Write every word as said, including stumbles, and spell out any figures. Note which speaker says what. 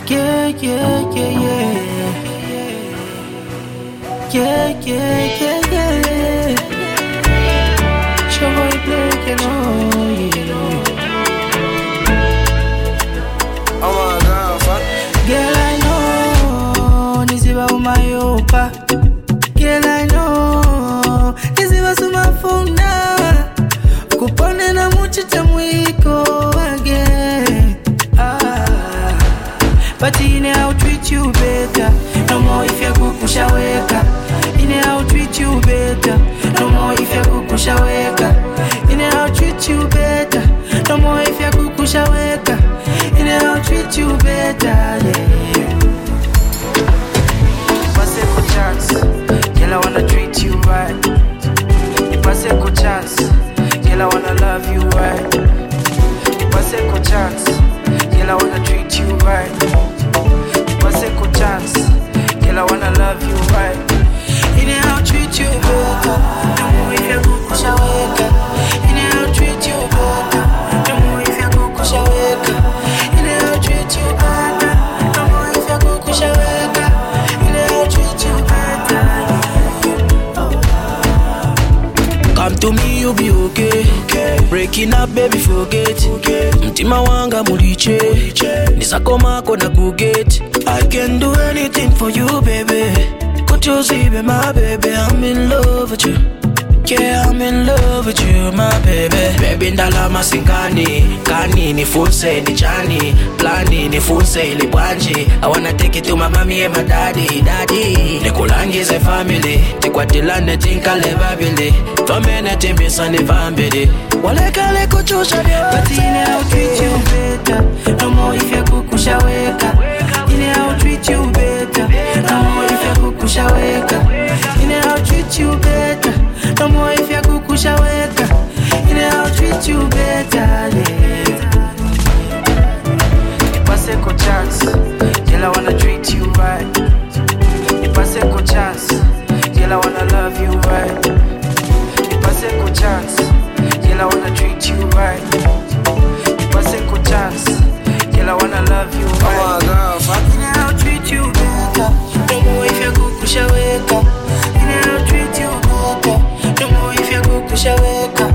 Speaker 1: Yeah, yeah, yeah, yeah. Yeah, yeah, yeah, yeah. Show boy Blake, you know, yeah.
Speaker 2: Oh my God, fuck.
Speaker 1: Girl, I know, nisiba umayopa. Girl, I know, nisiba sumafuna. Kupone na muchicha mwiko again. Ah, but in I'll treat you better. No more if you kukusha weka. In I'll treat you better. No more if you kukusha weka. In I'll treat you better. No more if you kukusha weka. In I'll treat you better. Yeah.
Speaker 2: Pass a good chance, girl, I wanna treat you right. Pass a good chance, girl, I wanna love you right. Pass a good chance, girl, I wanna treat you right. Pass a good chance, girl, I wanna love you right.
Speaker 1: In I'll treat you better. No more if you kukusha weka. In I'll treat you better. No more if you kukusha weka. In I'll treat you better. No more if you kukusha weka. In I'll treat you better.
Speaker 3: Come to me, you'll be okay. okay. Breaking up, baby, forget. Okay. Mtima wanga muliche. Nisakoma kona kuget. I can do anything for you, baby. Could you see me, my baby? I'm in love with you. Yeah, I'm in love with you, my baby. Baby, ndala masingani. Kani ni funse ni chani. Plani ni funse ili bwanji. I wanna take it to my mommy and my daddy, daddy. Nikulangize family. Tikwatilane tinkale babili. Famene timbisa ni vambili. Walekale kuchusha diyo.
Speaker 1: But in I'll treat you better. No more if you kukusha weka. In I'll treat you better. No more if you kukusha weka. In I'll treat you better. No more if you kukusha weka. In I'll treat you better. Yeah.
Speaker 2: Pass a good chance, girl, I wanna treat you right. Pass a good chance, girl, I wanna love you right. Pass a good chance, girl, I wanna treat you right. Pass a good chance, girl, I wanna love you right. Oh my God, fuck.
Speaker 1: In I'll treat you better. No more if you kukusha weka. In I'll treat you better. No more if you kukusha weka.